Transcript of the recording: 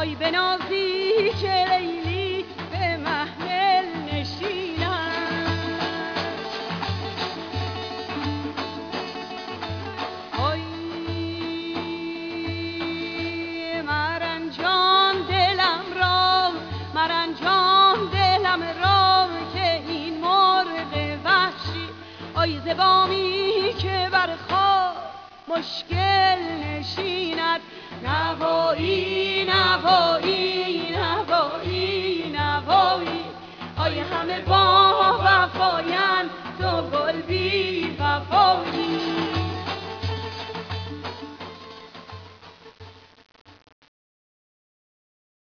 آی بنازی که لیلی به محمل نشینم. آی مرنجان دلم را، مرنجان دلم را که این مرغ وحشی آی زبامی که بر خواب مشکل نشیند. نوایی نوایی نوایی نوایی آی همه با وفایند